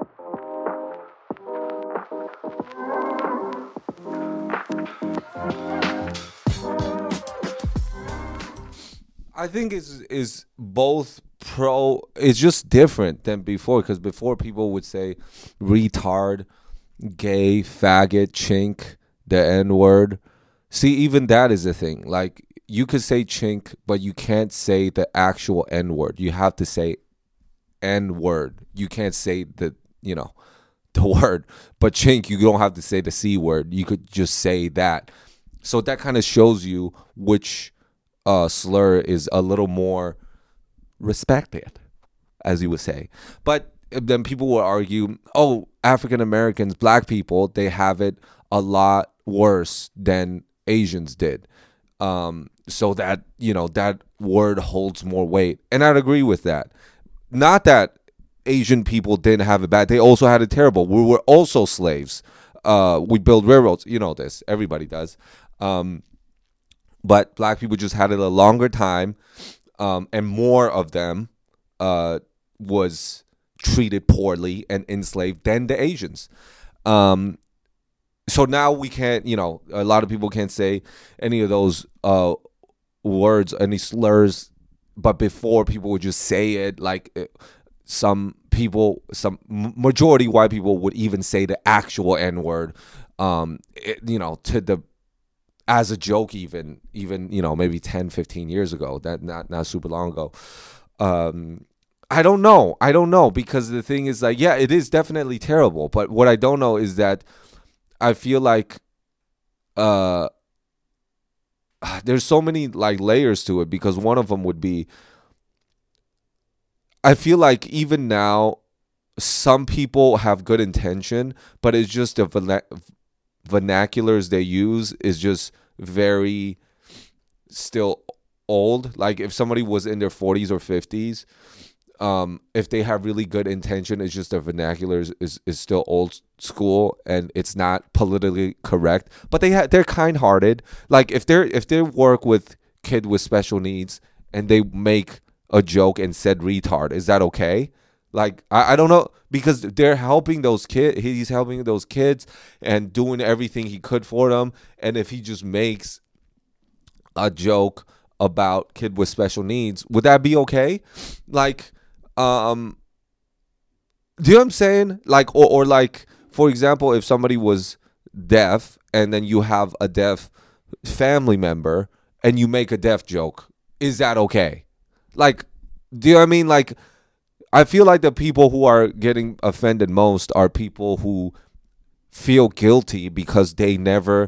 I think is both pro. It's just different than before because before people would say retard, gay, faggot, chink, the N word. See, even that is a thing. Like you could say chink, but you can't say the actual N word. You have to say N word. You can't say the word. But chink, you don't have to say the C word. You could just say that. So that kind of shows you which slur is a little more respected, as you would say. But then people will argue, oh, African Americans, black people, they have it a lot worse than Asians did. So that, that word holds more weight. And I'd agree with that. Not that Asian people didn't have it bad. They also had it terrible. We were also slaves. We built railroads. You know this. Everybody does. But black people just had it a longer time, and more of them was treated poorly and enslaved than the Asians. So now we can't, a lot of people can't say any of those words, any slurs. But before, people would just say it. Like some majority white people would even say the actual N word, as a joke, even maybe 10, 15 years ago, that not super long ago. I don't know because the thing is like, yeah, it is definitely terrible. But what I don't know is that I feel like there's so many like layers to it, because one of them would be, I feel like even now some people have good intention, but it's just the vernaculars they use is just very still old. Like if somebody was in their 40s or 50s, if they have really good intention, it's just their vernacular is still old school and it's not politically correct. But they're kind-hearted. Like if they work with kid with special needs and they make a joke and said retard, is that okay? Like I don't know, because they're helping those kids. He's helping those kids and doing everything he could for them. And if he just makes a joke about kid with special needs, would that be okay? Like, do you know what I'm saying? Like, or like, for example, if somebody was deaf and then you have a deaf family member and you make a deaf joke, is that okay? Like, do you know what I mean? Like, I feel like the people who are getting offended most are people who feel guilty because they're never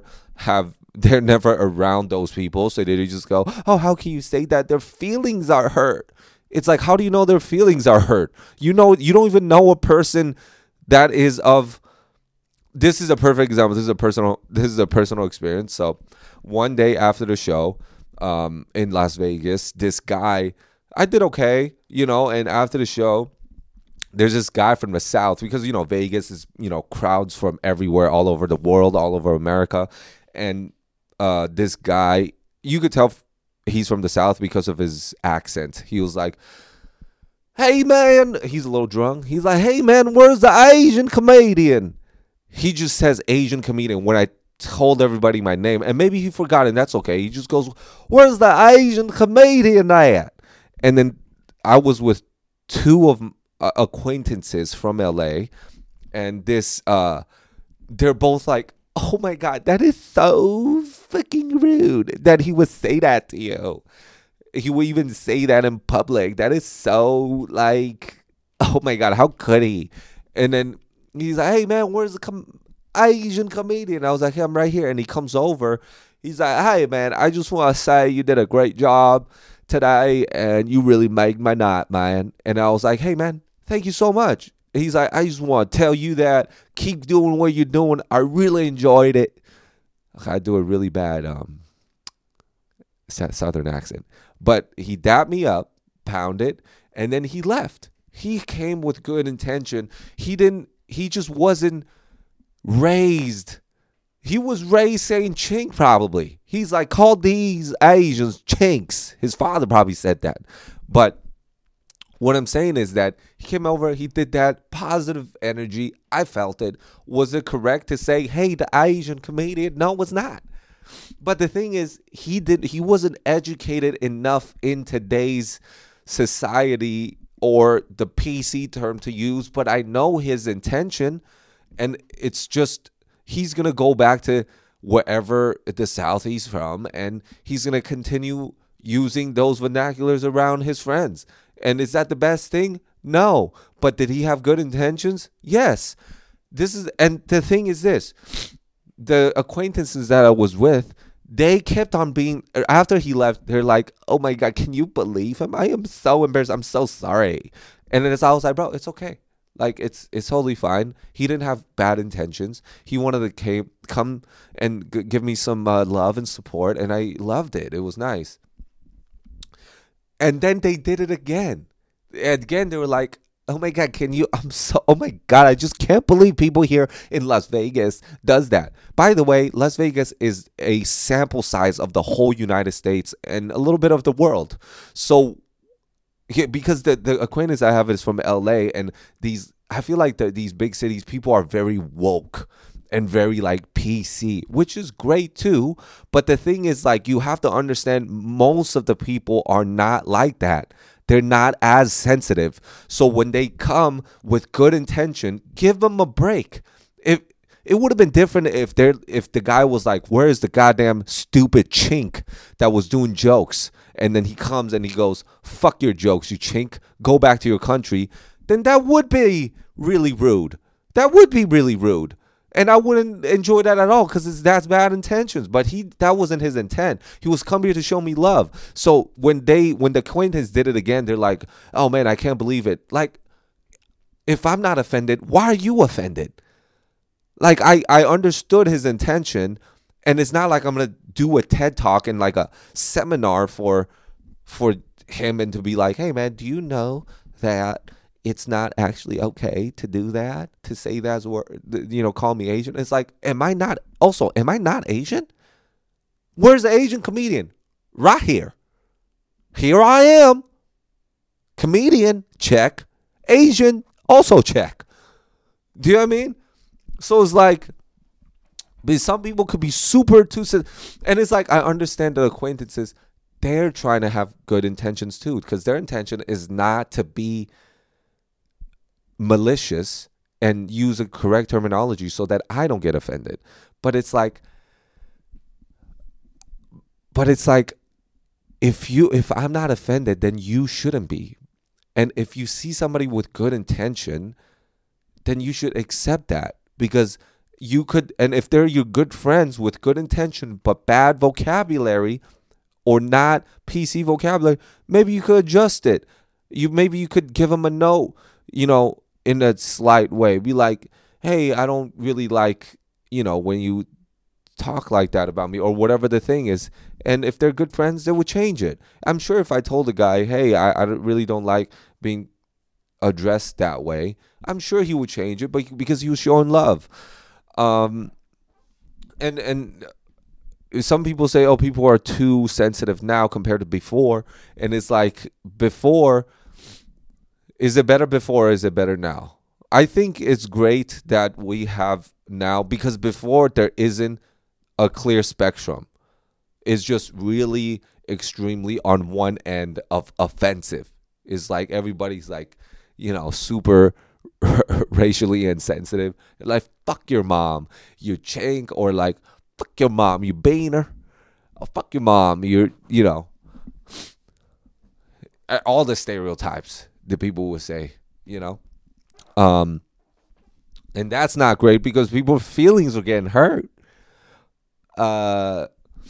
around those people. So they just go, oh, how can you say that? Their feelings are hurt. It's like, how do you know their feelings are hurt? You don't even know a person that is of. This is a perfect example. This is a personal experience. So one day after the show, in Las Vegas, this guy, I did okay, and after the show, there's this guy from the South, because, Vegas is, crowds from everywhere, all over the world, all over America. And this guy, you could tell he's from the South because of his accent. He was like, hey, man, he's a little drunk. He's like, hey, man, where's the Asian comedian? He just says Asian comedian when I told everybody my name. And maybe he forgot, and that's okay. He just goes, where's the Asian comedian at? And then I was with two of acquaintances from LA, and they're both like, oh my God, that is so fucking rude that he would say that to you. He would even say that in public. That is so like, oh my God, how could he? And then he's like, hey man, where's the Asian comedian? I was like, hey, I'm right here. And he comes over. He's like, hey man, I just want to say you did a great job today and you really made my night, man. And I was like, hey man, thank you so much. He's like, I just want to tell you that keep doing what you're doing. I really enjoyed it. I do a really bad Southern accent, but he dapped me up, pounded, and then he left. He came with good intention. He just wasn't raised. He was raised saying chink, probably. He's like, call these Asians chinks. His father probably said that. But What I'm saying is that he came over, he did that positive energy. I felt it. Was it correct to say, hey, the Asian comedian? No, it's not. But the thing is, he wasn't educated enough in today's society, or the PC term to use, but I know his intention, and it's just he's gonna go back to wherever the South he's from, and he's gonna continue using those vernaculars around his friends. And is that the best thing? No. But did he have good intentions? Yes. And the thing is this, the acquaintances that I was with, they kept on being, after he left, they're like, oh my God, can you believe him? I am so embarrassed. I'm so sorry. And then I was like, bro, it's okay. Like, it's totally fine. He didn't have bad intentions. He wanted to come and give me some love and support, and I loved it. It was nice. And then they did it again. And again, they were like, oh my God, oh my God, I just can't believe people here in Las Vegas does that. By the way, Las Vegas is a sample size of the whole United States and a little bit of the world. So, because the acquaintance I have is from LA, and I feel like these big cities, people are very woke and very like PC, which is great too. But the thing is, like, you have to understand, most of the people are not like that. They're not as sensitive. So when they come with good intention, give them a break. It would have been different if the guy was like, where's the goddamn stupid chink that was doing jokes? And then he comes and he goes, fuck your jokes, you chink. Go back to your country. Then that would be really rude. That would be really rude. And I wouldn't enjoy that at all, because that's bad intentions. But that wasn't his intent. He was come here to show me love. So when the acquaintance did it again, they're like, oh man, I can't believe it. Like, if I'm not offended, why are you offended? Like, I understood his intention, and it's not like I'm going to do a TED Talk and like a seminar for him, and to be like, hey man, do you know that it's not actually okay to do that, to say that's word, call me Asian. It's like, am I not Asian? Where's the Asian comedian? Right here. Here I am. Comedian, check. Asian, also check. Do you know what I mean? So it's like, but some people could be super too, and it's like, I understand the acquaintances, they're trying to have good intentions too, because their intention is not to be malicious and use a correct terminology so that I don't get offended. But it's like if I'm not offended, then you shouldn't be. And if you see somebody with good intention, then you should accept that, because you could, and if they're your good friends with good intention but bad vocabulary or not PC vocabulary, maybe you could adjust it. Maybe you could give them a note, in a slight way. Be like, hey, I don't really like, when you talk like that about me, or whatever the thing is. And if they're good friends, they would change it. I'm sure if I told a guy, hey, I really don't like being addressed that way, I'm sure he would change it, but because he was showing love. And some people say, oh, people are too sensitive now compared to before. And it's like, before, is it better before, or is it better now? I think it's great that we have now, because before there isn't a clear spectrum. It's just really extremely on one end of offensive. It's like everybody's like, super racially insensitive. Like, fuck your mom, you chink, or like, fuck your mom, you baner. Oh, fuck your mom, you're, all the stereotypes that people would say, and that's not great, because people's feelings are getting hurt. I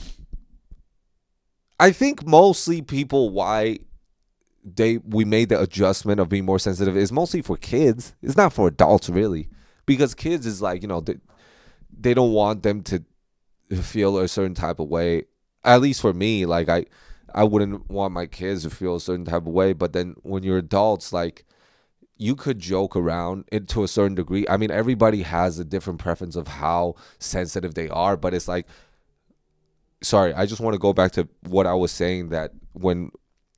think mostly people, why we made the adjustment of being more sensitive, is mostly for kids. It's not for adults, really, because kids is like, they don't want them to feel a certain type of way. At least for me, like, I wouldn't want my kids to feel a certain type of way. But then when you're adults, like, you could joke around it to a certain degree. I mean, everybody has a different preference of how sensitive they are, but it's like, sorry, I just want to go back to what I was saying, that when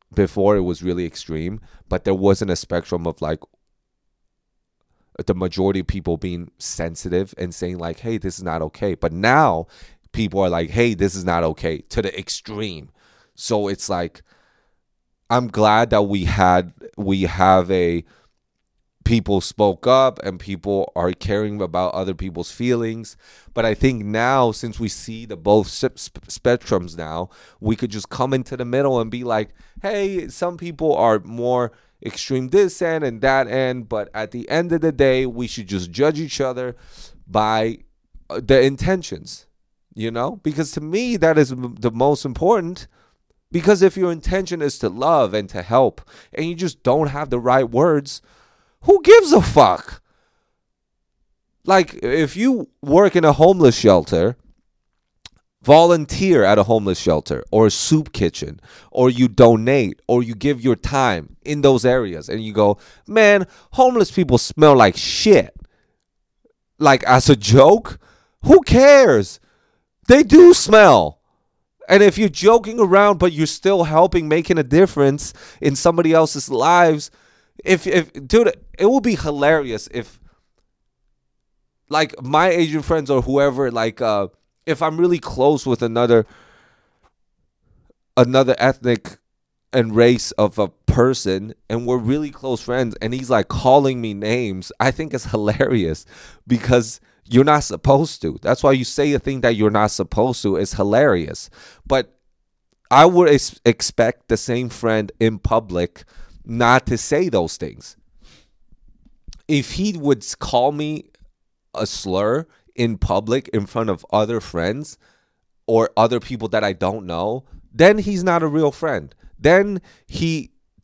before it was really extreme, but there wasn't a spectrum of like the majority of people being sensitive and saying like, hey, this is not okay. But now people are like, hey, this is not okay, to the extreme. So it's like, I'm glad that we have a people spoke up and people are caring about other people's feelings. But I think now, since we see the both spectrums now, we could just come into the middle and be like, hey, some people are more extreme this end and that end, but at the end of the day, we should just judge each other by the intentions, because to me, that is the most important. Because if your intention is to love and to help and you just don't have the right words, who gives a fuck? Like, if you work in a homeless shelter, volunteer at a homeless shelter or a soup kitchen, or you donate or you give your time in those areas and you go, man, homeless people smell like shit. Like, as a joke, who cares? They do smell. And if you're joking around, but you're still helping, making a difference in somebody else's lives, if dude, it will be hilarious if, like, my Asian friends or whoever, like, if I'm really close with another ethnic and race of a person, and we're really close friends, and he's like calling me names, I think it's hilarious because you're not supposed to. That's why you say a thing that you're not supposed to. It's hilarious. But I would expect the same friend in public not to say those things. If he would call me a slur in public in front of other friends or other people that I don't know, then he's not a real friend. Then he's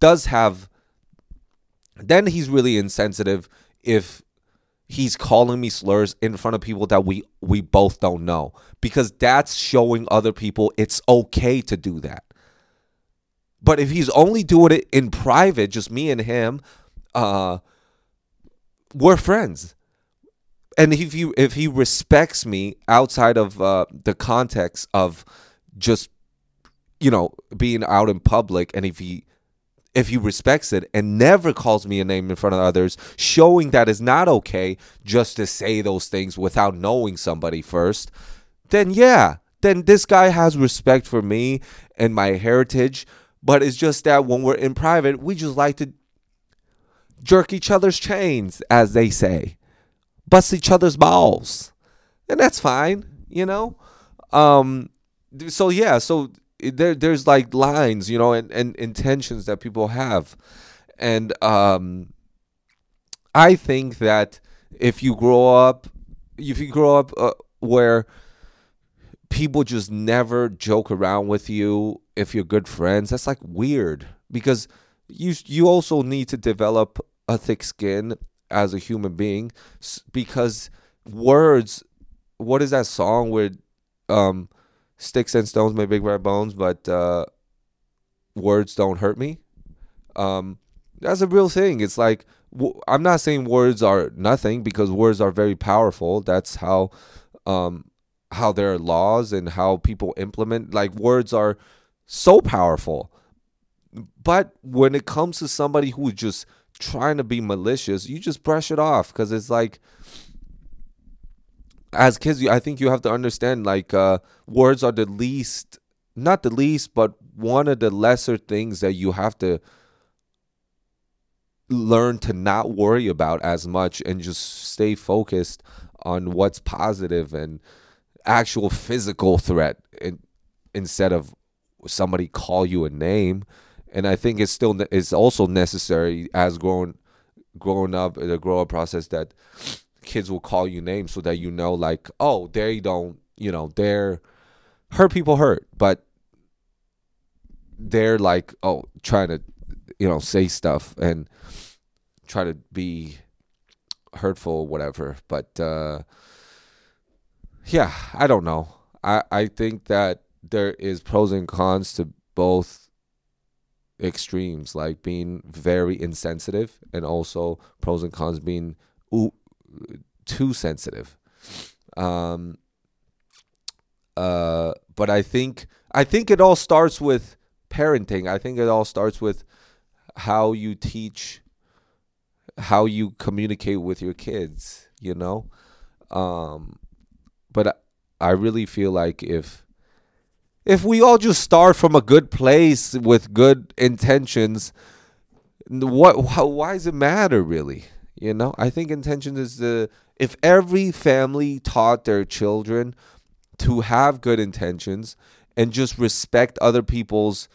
really insensitive if he's calling me slurs in front of people that we both don't know, because that's showing other people it's okay to do that. But if he's only doing it in private, just me and him, we're friends. And if he respects me outside of the context of just, being out in public, and if he respects it and never calls me a name in front of others, showing that it's not okay just to say those things without knowing somebody first, then this guy has respect for me and my heritage. But it's just that when we're in private, we just like to jerk each other's chains, as they say, bust each other's balls, and that's fine, So there's like lines, and intentions that people have, and I think that if you grow up where people just never joke around with you, if you're good friends, that's like weird, because you also need to develop a thick skin as a human being, because words, what is that song where sticks and stones may break my bones, but words don't hurt me? That's a real thing. It's like, I'm not saying words are nothing, because words are very powerful. That's how there are laws and how people implement. Like, words are so powerful. But when it comes to somebody who's just trying to be malicious, you just brush it off, because it's like, as kids, I think you have to understand, like, words are not the least, but one of the lesser things that you have to learn to not worry about as much and just stay focused on what's positive and actual physical threat, instead of somebody call you a name. And I think it's also necessary as growing up in the grow up process, that kids will call you names so that like, oh, they don't, they're hurt people hurt, but they're like, oh, trying to, say stuff and try to be hurtful or whatever. But I don't know. I think that there is pros and cons to both extremes, like being very insensitive, and also pros and cons being too sensitive. But I think it all starts with parenting. I think it all starts with how you teach, how you communicate with your kids, you know? But I really feel like if we all just start from a good place with good intentions, why does it matter really? You know, I think intention is if every family taught their children to have good intentions and just respect other people's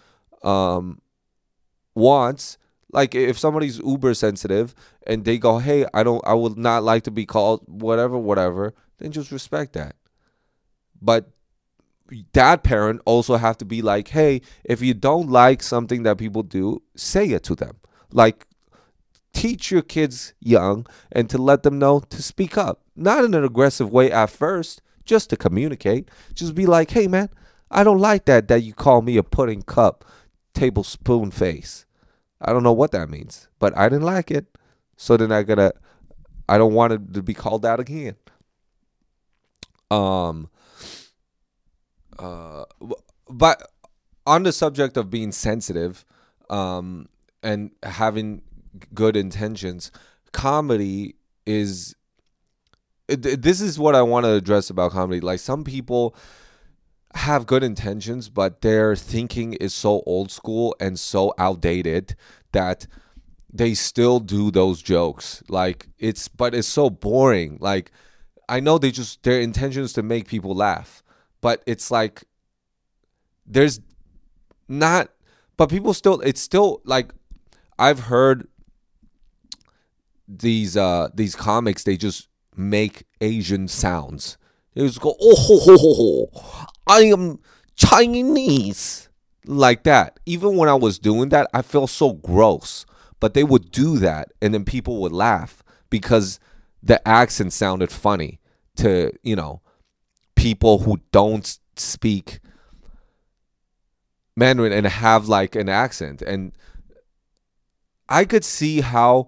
wants. Like if somebody's uber sensitive and they go, hey, I would not like to be called whatever, then just respect that. But that parent also have to be like, hey, if you don't like something that people do, say it to them. Like, teach your kids young and to let them know to speak up. Not in an aggressive way at first, just to communicate. Just be like, hey, man, I don't like that you call me a pudding cup, tablespoon face. I don't know what that means, but I didn't like it. So then I don't want it to be called out again. But on the subject of being sensitive, and having good intentions, comedy is. This is what I want to address about comedy. Like, some people have good intentions, but their thinking is so old school and so outdated that they still do those jokes. Like, it's so boring. Like, I know their intention is to make people laugh, but it's like there's not. But people still. It's still like, I've heard these comics. They just make Asian sounds. They just go, oh ho ho ho ho, I am Chinese, like that. Even when I was doing that, I felt so gross. But they would do that, and then people would laugh because the accent sounded funny to, people who don't speak Mandarin and have like an accent. And I could see how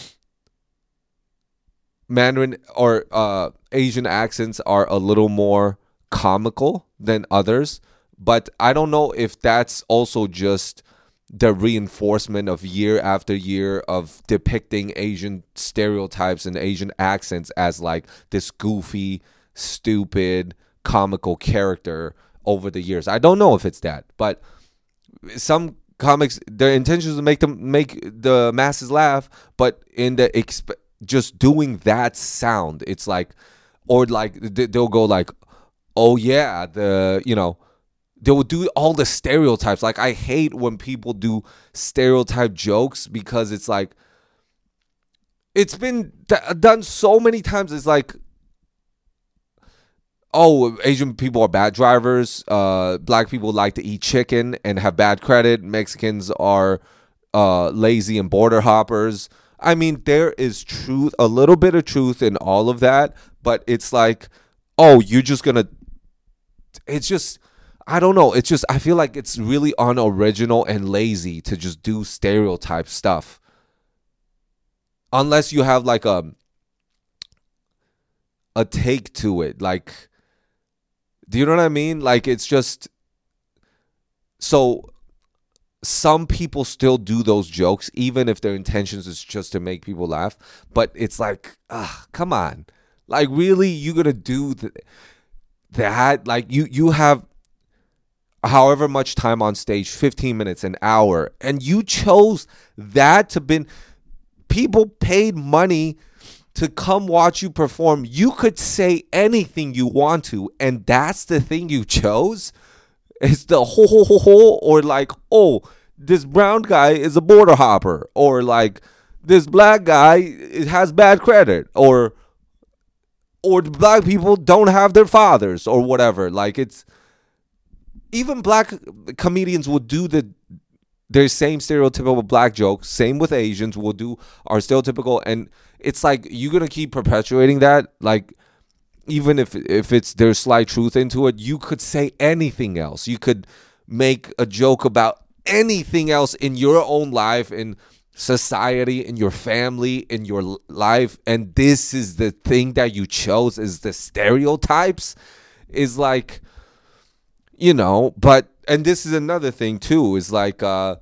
Mandarin or Asian accents are a little more comical than others, but I don't know if that's also just the reinforcement of year after year of depicting Asian stereotypes and Asian accents as like this goofy, stupid, comical character over the years. I don't know if it's that, but some comics, their intention is to make the masses laugh, but in the just doing that sound, it's like, or like they'll go like, oh yeah, they will do all the stereotypes. Like, I hate when people do stereotype jokes because it's like, it's been done so many times. It's like, oh, Asian people are bad drivers. Black people like to eat chicken and have bad credit. Mexicans are lazy and border hoppers. I mean, there is truth, a little bit of truth in all of that, but it's like, oh, you're just gonna. It's just, I don't know. It's just, I feel like it's really unoriginal and lazy to just do stereotype stuff. Unless you have like a take to it. Like, do you know what I mean? Like, it's just, so some people still do those jokes, even if their intentions is just to make people laugh. But it's like, come on. Like, really, you gonna do that? Like, you have however much time on stage, 15 minutes, an hour, and you chose that to be. People paid money to come watch you perform. You could say anything you want to, and that's the thing you chose? It's the ho ho ho ho, or like, oh, this brown guy is a border hopper, or like, this black guy has bad credit, or black people don't have their fathers, or whatever. Like, it's, even black comedians will do their same stereotypical black jokes. Same with Asians, will do our stereotypical, and it's like, you're gonna keep perpetuating that. Like, even if there's slight truth into it, you could say anything else. You could make a joke about anything else in your own life, in society, in your family, in your life, and this is the thing that you chose, is the stereotypes. Is like, but And this is another thing too, is like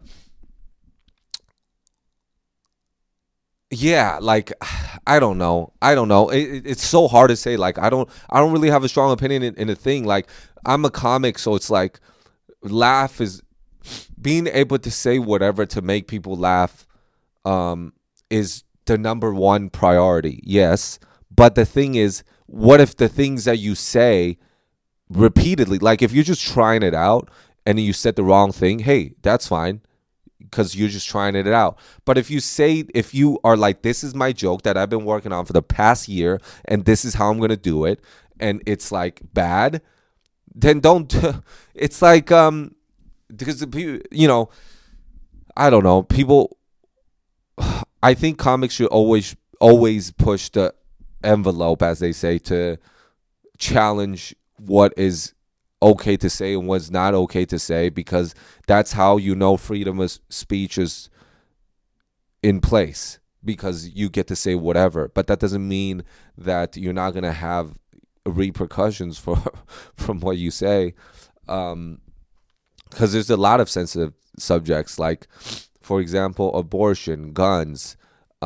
yeah, like I don't know. It's so hard to say. Like I don't really have a strong opinion in a thing. Like I'm a comic, so it's like laugh is being able to say whatever to make people laugh is the number one priority. Yes, but the thing is, what if the things that you say repeatedly, like if you're just trying it out and you said the wrong thing, hey, that's fine because you're just trying it out. But if you are like, this is my joke that I've been working on for the past year and this is how I'm going to do it, and it's like bad, then don't, it's like, because the people, I don't know, people, I think comics should always push the envelope, as they say, to challenge what is okay to say and what's not okay to say, because that's how freedom of speech is in place, because you get to say whatever. But that doesn't mean that you're not going to have repercussions from what you say, because there's a lot of sensitive subjects, like, for example, abortion, guns,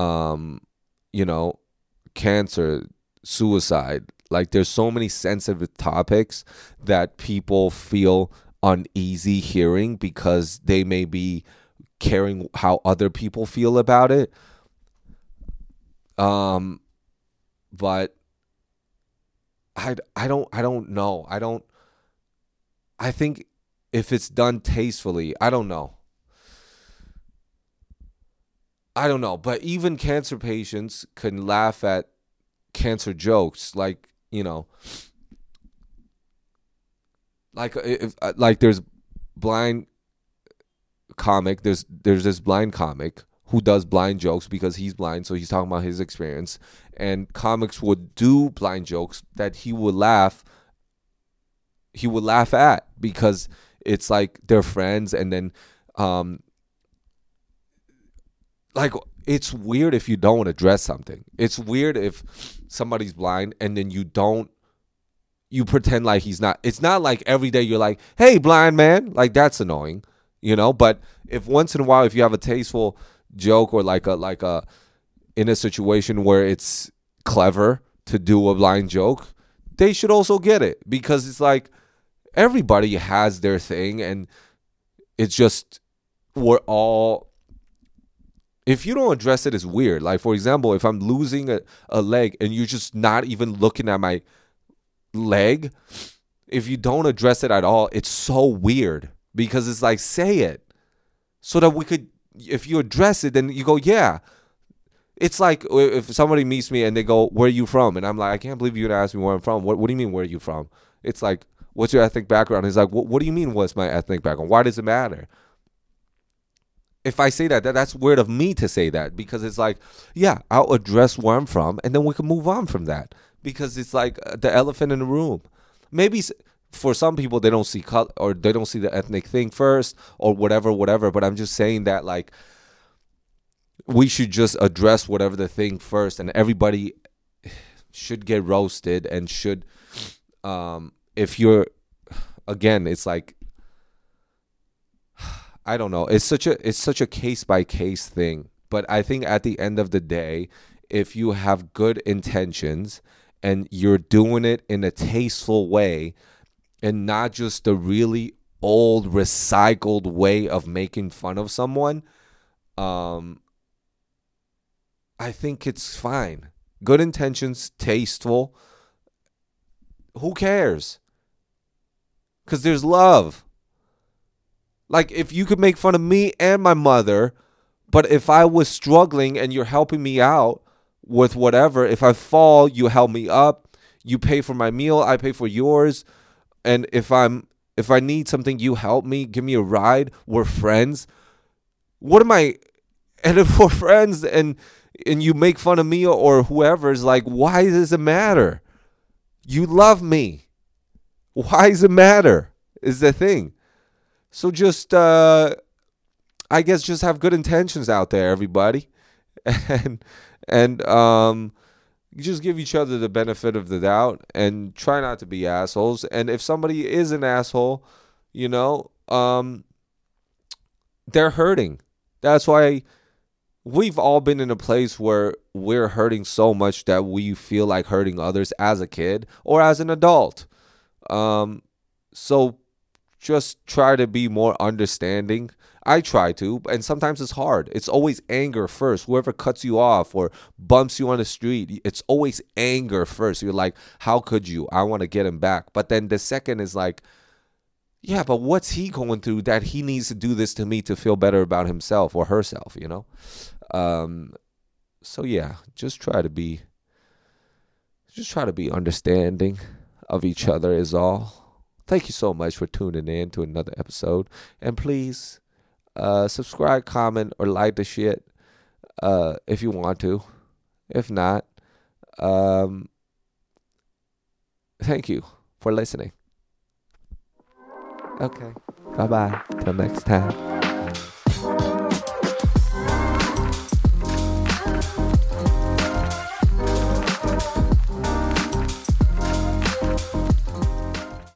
cancer, suicide. Like, there's so many sensitive topics that people feel uneasy hearing because they may be caring how other people feel about it. But I don't know. I think if it's done tastefully, I don't know. But even cancer patients can laugh at cancer jokes, like, like there's blind comic, there's this blind comic who does blind jokes because he's blind, so he's talking about his experience, and comics would do blind jokes that he would laugh at because it's like they're friends. And then like, it's weird if you don't address something. It's weird if somebody's blind and then you pretend like he's not. It's not like every day you're like, hey, blind man. Like, that's annoying, But if once in a while, if you have a tasteful joke, or like a in a situation where it's clever to do a blind joke, they should also get it, because it's like everybody has their thing, and it's just, we're all, if you don't address it, it's weird. Like, for example, if I'm losing a leg and you're just not even looking at my leg, if you don't address it at all, it's so weird, because it's like, say it so that we could, if you address it, then you go, yeah. It's like if somebody meets me and they go, where are you from? And I'm like, I can't believe you asked me where I'm from. What do you mean, where are you from? It's like, what's your ethnic background? He's like, what do you mean, what's my ethnic background? Why does it matter? If I say that's weird of me to say that, because it's like, yeah, I'll address where I'm from and then we can move on from that, because it's like the elephant in the room. Maybe for some people, they don't see color, or they don't see the ethnic thing first, or whatever. But I'm just saying that, like, we should just address whatever the thing first, and everybody should get roasted, and should, if you're, again, it's like, I don't know. It's such a case by case thing. But I think at the end of the day, if you have good intentions and you're doing it in a tasteful way, and not just the really old recycled way of making fun of someone, I think it's fine. Good intentions, tasteful. Who cares? Because there's love. Like, if you could make fun of me and my mother, but if I was struggling and you're helping me out with whatever, if I fall, you help me up, you pay for my meal, I pay for yours, and if I need something, you help me, give me a ride, we're friends. What am I? And if we're friends and you make fun of me or whoever, is like, why does it matter? You love me. Why does it matter? Is the thing. So just, I guess, just have good intentions out there, everybody, and just give each other the benefit of the doubt, and try not to be assholes. And if somebody is an asshole, they're hurting. That's why we've all been in a place where we're hurting so much that we feel like hurting others as a kid or as an adult. So just try to be more understanding. I try to, and sometimes it's hard. It's always anger first. Whoever cuts you off or bumps you on the street, it's always anger first. You're like, how could you? I want to get him back. But then the second is like, yeah, but what's he going through that he needs to do this to me to feel better about himself or herself, you know? So yeah, just try to be understanding of each other is all. Thank you so much for tuning in to another episode. And please subscribe, comment, or like the shit if you want to. If not, thank you for listening. Okay. Bye-bye. Till next time.